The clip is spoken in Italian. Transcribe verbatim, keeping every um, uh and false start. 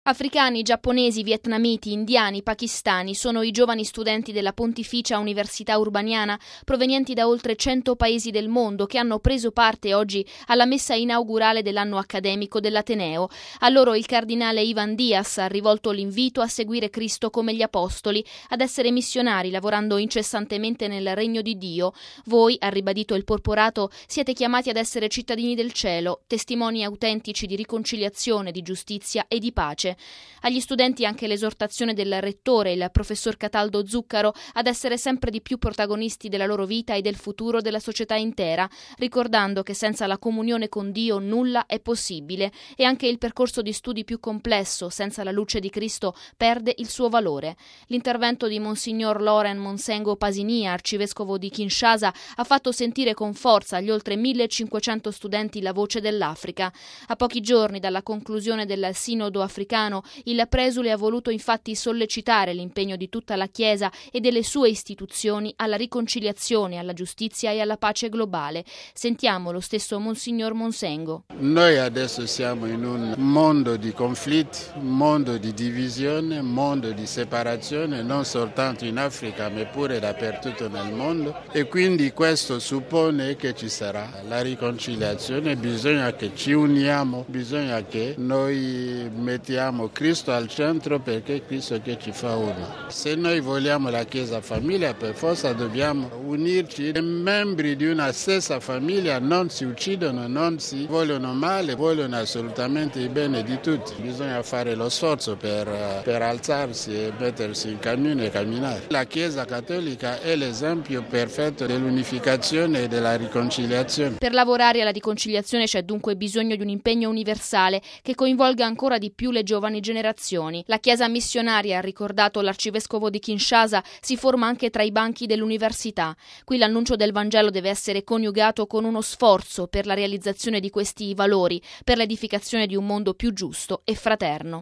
Africani, giapponesi, vietnamiti, indiani, pakistani sono i giovani studenti della Pontificia Università Urbaniana provenienti da oltre cento paesi del mondo che hanno preso parte oggi alla messa inaugurale dell'anno accademico dell'Ateneo. A loro il cardinale Ivan Dias ha rivolto l'invito a seguire Cristo come gli apostoli, ad essere missionari lavorando incessantemente nel regno di Dio. Voi, ha ribadito il porporato, siete chiamati ad essere cittadini del cielo, testimoni autentici di riconciliazione, di giustizia e di pace. Agli studenti anche l'esortazione del rettore, il professor Cataldo Zuccaro, ad essere sempre di più protagonisti della loro vita e del futuro della società intera, ricordando che senza la comunione con Dio nulla è possibile e anche il percorso di studi più complesso, senza la luce di Cristo, perde il suo valore. L'intervento di Monsignor Laurent Monsengo Pasinia, arcivescovo di Kinshasa, ha fatto sentire con forza agli oltre millecinquecento studenti la voce dell'Africa. A pochi giorni dalla conclusione del Sinodo africano, il presule ha voluto infatti sollecitare l'impegno di tutta la Chiesa e delle sue istituzioni alla riconciliazione, alla giustizia e alla pace globale. Sentiamo lo stesso Monsignor Monsengo. Noi adesso siamo in un mondo di conflitti, un mondo di divisione, un mondo di separazione, non soltanto in Africa ma pure dappertutto nel mondo, e quindi questo suppone che ci sarà la riconciliazione. Bisogna che ci uniamo, bisogna che noi mettiamo Cristo al centro, perché Cristo che ci fa uno. Se noi vogliamo la Chiesa famiglia, per forza dobbiamo unirci. I membri di una stessa famiglia non si uccidono, non si vogliono male, vogliono assolutamente il bene di tutti. Bisogna fare lo sforzo per, per alzarsi e mettersi in cammino e camminare. La Chiesa cattolica è l'esempio perfetto dell'unificazione e della riconciliazione. Per lavorare alla riconciliazione c'è dunque bisogno di un impegno universale che coinvolga ancora di più le giovani generazioni. La Chiesa missionaria, ha ricordato l'arcivescovo di Kinshasa, si forma anche tra i banchi dell'università. Qui l'annuncio del Vangelo deve essere coniugato con uno sforzo per la realizzazione di questi valori, per l'edificazione di un mondo più giusto e fraterno.